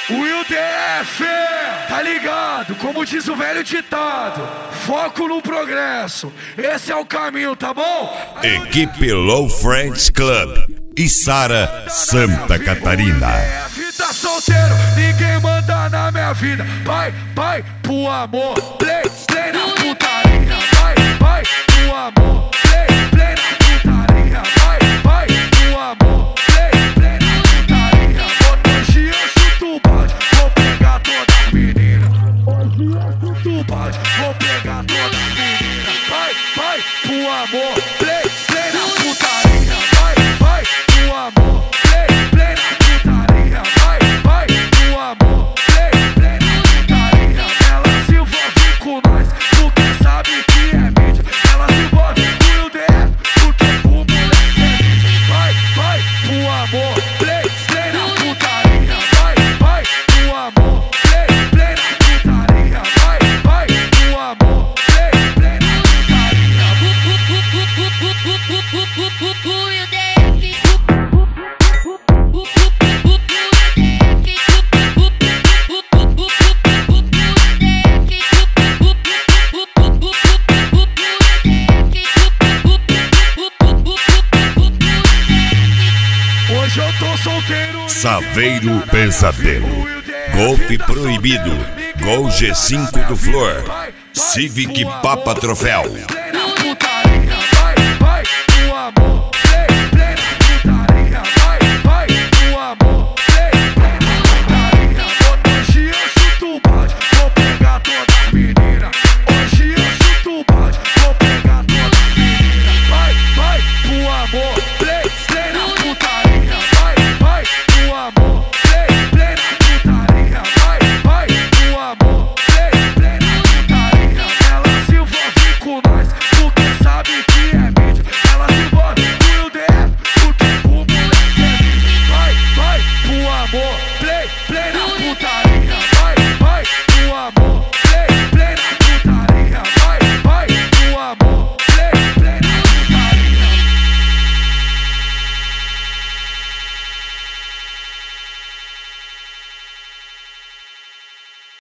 Will DF, tá ligado? Como diz o velho ditado, foco no progresso, esse é o caminho, tá bom? Equipe Low Friends Club, Içara, Santa Catarina. Tá solteiro, ninguém manda na minha vida. Vai, vai pro amor, play, play na putaria. Vai, vai pro amor, play, play na putaria. Vai, vai pro amor, play, play na putaria. Hoje eu chuto o balde, vou pegar toda a menina. Hoje eu chuto o balde, vou pegar toda a menina. Vai, vai pro amor, play, play na putaria. Vai, vai pro amor, play, play na putaria. Vai, vai pro amor, play, play na putaria. Ela se envolve com nós, porque sabe que é mídia. Ela se envolve com o DF, porque o moleque é mídia. Vai, vai pro amor, play, play na putaria. Vai, vai pro amor, play, play na putaria. Vai, vai pro amor, play, play na putaria. Hoje eu tô solteiro. Saveiro Pesadelo, Golpe Proibido, Gol G5 do Flor, Civic Papa Troféu. Na putaria, vai, vai pro amor, play, play na putaria. Vai, vai pro amor, play, play na putaria. Hoje eu chuto o balde, vou pegar toda a menina. Hoje eu chuto o balde, vou pegar toda a menina. Vai, vai pro amor, play, play na putaria. Vai, vai pro amor, play, play na putaria. Vai, vai pro amor, play, play na putaria. Ela se envolve com nós, porque sabe que é mídia. Ela se envolve com o DF, porque o moleque é mídia. Vai, vai pro amor, play, play na putaria.